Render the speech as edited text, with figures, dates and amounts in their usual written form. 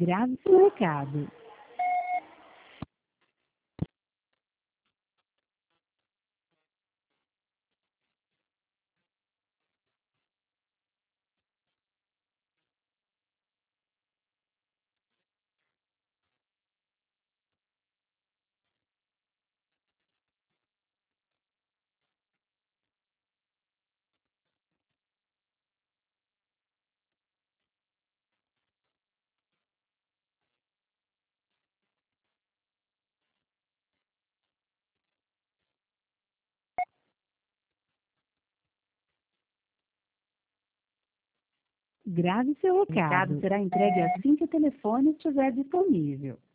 Grave seu recado. Grave seu recado. Será entregue assim que o telefone estiver disponível.